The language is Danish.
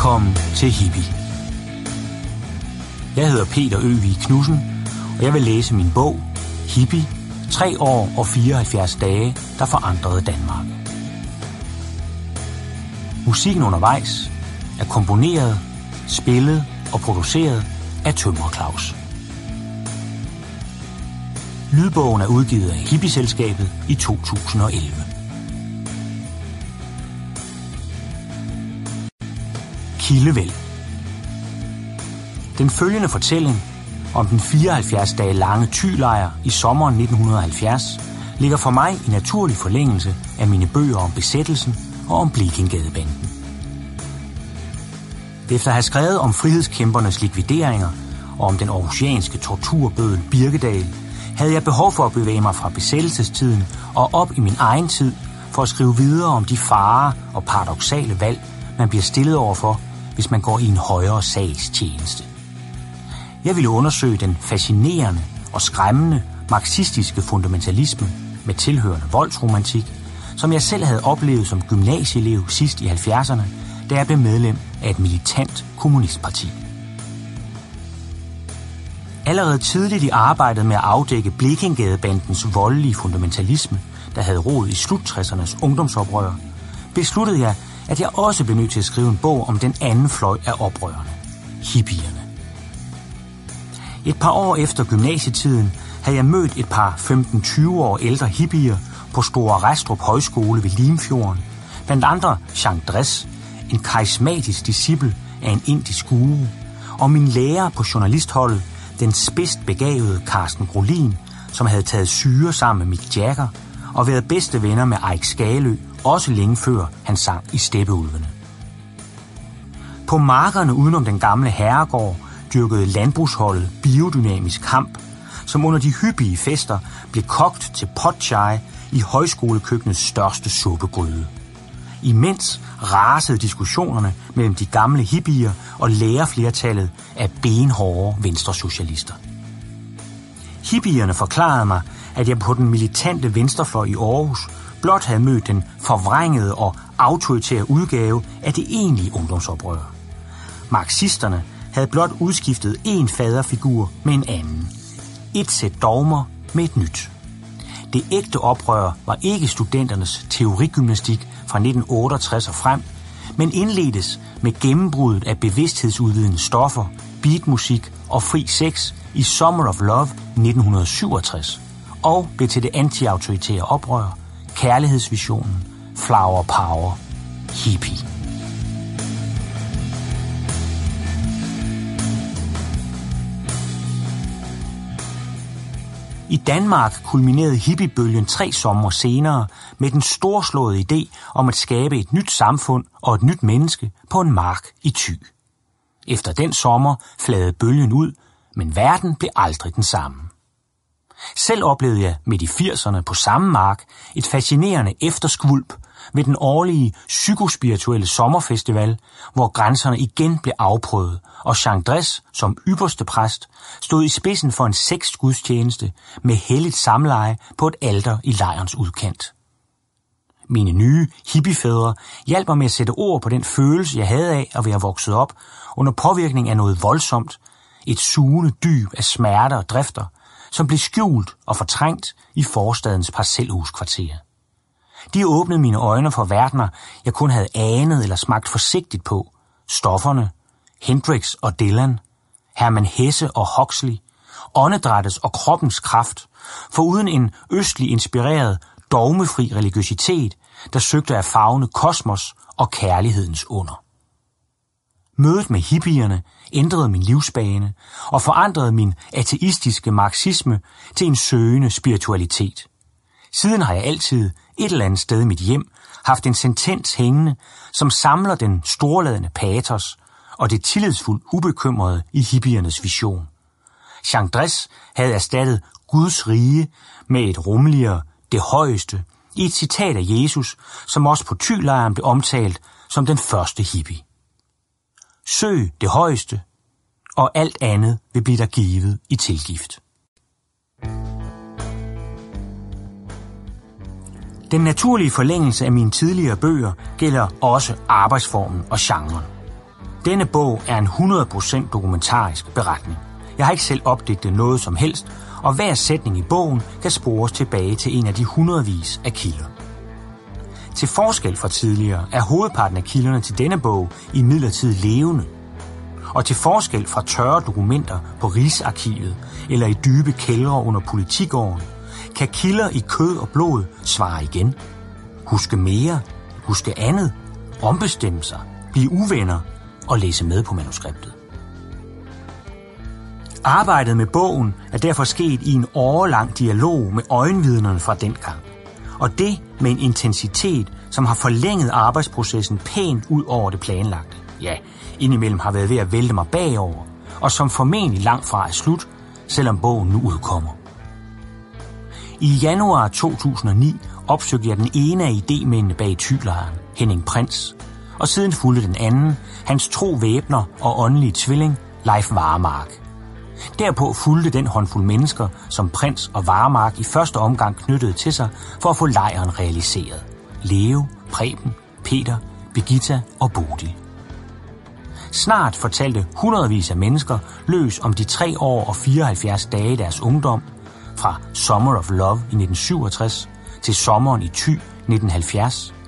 Velkommen til Hippie. Jeg hedder Peter Øvig Knudsen, og jeg vil læse min bog Hippie, 3 år og 74 dage, der forandrede Danmark. Musikken undervejs er komponeret, spillet og produceret af Tømrer Claus. Lydbogen er udgivet af Hippie-selskabet i 2011. Kildevæld. Den følgende fortælling om den 74 dage lange Thylejr i sommeren 1970 ligger for mig i naturlig forlængelse af mine bøger om besættelsen og om Blekingegadebanden. Efter at have skrevet om frihedskæmpernes likvideringer og om den aarhusianske torturbødel Birkedal, havde jeg behov for at bevæge mig fra besættelsestiden og op i min egen tid for at skrive videre om de farer og paradoksale valg, man bliver stillet overfor, hvis man går i en højere sags tjeneste. Jeg ville undersøge den fascinerende og skræmmende marxistiske fundamentalisme med tilhørende voldsromantik, som jeg selv havde oplevet som gymnasieelev sidst i 70'erne, da jeg blev medlem af et militant kommunistparti. Allerede tidligt i arbejdet med at afdække Blekingegadebandens voldelige fundamentalisme, der havde rod i slut-60'ernes ungdomsoprør, besluttede jeg, at jeg også blev nødt til at skrive en bog om den anden fløj af oprørerne, hippierne. Et par år efter gymnasietiden havde jeg mødt et par 15-20 år ældre hippier på Store Restrup Højskole ved Limfjorden, blandt andre Jean Dress, en karismatisk disciple af en indisk guru, og min lærer på journalistholdet, den spidst begavede Carsten Brolin, som havde taget syre sammen med Mick Jagger og været bedste venner med Eik Skalø, også længe før han sang i Steppeulvene. På markerne udenom den gamle herregård dyrkede landbrugsholdet biodynamisk kamp, som under de hyppige fester blev kogt til potchai i højskolekøkkenets største suppegryde. Imens rasede diskussionerne mellem de gamle hippier og lærerflertallet af benhårde venstresocialister. Hippierne forklarede mig, at jeg på den militante venstrefløj i Aarhus blot havde mødt den forvrængede og autoritære udgave af det egentlige ungdomsoprør. Marxisterne havde blot udskiftet en faderfigur med en anden. Et sæt dogmer med et nyt. Det ægte oprør var ikke studenternes teorigymnastik fra 1968 og frem, men indledtes med gennembruddet af bevidsthedsudvidende stoffer, beatmusik og fri sex i Summer of Love 1967, og blev til det anti-autoritære oprør, kærlighedsvisionen, flower power, hippie. I Danmark kulminerede hippiebølgen 3 somre senere med den storslåede idé om at skabe et nyt samfund og et nyt menneske på en mark i Thy. Efter den sommer flagede bølgen ud, men verden blev aldrig den samme. Selv oplevede jeg midt i 80'erne på samme mark et fascinerende efterskvulp ved den årlige psykospirituelle sommerfestival, hvor grænserne igen blev afprøvet, og Jean Dress som ypperste præst stod i spidsen for en sexgudstjeneste med helligt samleje på et alter i lejrens udkant. Mine nye hippiefædre hjalp mig med at sætte ord på den følelse, jeg havde af at være vokset op under påvirkning af noget voldsomt, et sugende dyb af smerter og drifter, som blev skjult og fortrængt i forstadens parcelhuskvarter. De åbnede mine øjne for verdener, jeg kun havde anet eller smagt forsigtigt på. Stofferne, Hendrix og Dylan, Hermann Hesse og Huxley, åndedrættets og kroppens kraft, foruden en østlig inspireret, dogmefri religiøsitet, der søgte at favne kosmos og kærlighedens under. Mødet med hippierne ændrede min livsbane og forandrede min ateistiske marxisme til en søgende spiritualitet. Siden har jeg altid et eller andet sted i mit hjem haft en sentens hængende, som samler den storladende patos og det tillidsfuldt ubekymrede i hippiernes vision. Jean Dress havde erstattet Guds rige med et rummeligere, det højeste, i et citat af Jesus, som også på Thylejren blev omtalt som den første hippie. Søg det højeste, og alt andet vil blive der givet i tilgift. Den naturlige forlængelse af mine tidligere bøger gælder også arbejdsformen og genren. Denne bog er en 100% dokumentarisk beretning. Jeg har ikke selv opdigtet noget som helst, og hver sætning i bogen kan spores tilbage til en af de hundredvis af kilder. Til forskel fra tidligere er hovedparten af kilderne til denne bog imidlertid levende. Og til forskel fra tørre dokumenter på Rigsarkivet eller i dybe kældre under Politigården, kan kilder i kød og blod svare igen. Huske mere, huske andet, ombestemme sig, blive uvenner og læse med på manuskriptet. Arbejdet med bogen er derfor sket i en årelang dialog med øjenvidnerne fra dengang. Og det med en intensitet, som har forlænget arbejdsprocessen pænt ud over det planlagte. Ja, indimellem har været ved at vælte mig bagover, og som formentlig langt fra er slut, selvom bogen nu udkommer. I januar 2009 opsøgte jeg den ene af idémændene bag Thylejren, Henning Prinz, og siden fulgte den anden, hans tro væbner og åndelige tvilling, Leif Varmark. Derpå fulgte den håndfuld mennesker, som Prinz og Varmark i første omgang knyttede til sig for at få lejren realiseret. Leo, Preben, Peter, Birgitta og Bodil. Snart fortalte hundredvis af mennesker løs om de 3 år og 74 dage i deres ungdom, fra Summer of Love i 1967 til sommeren i Thy 1970,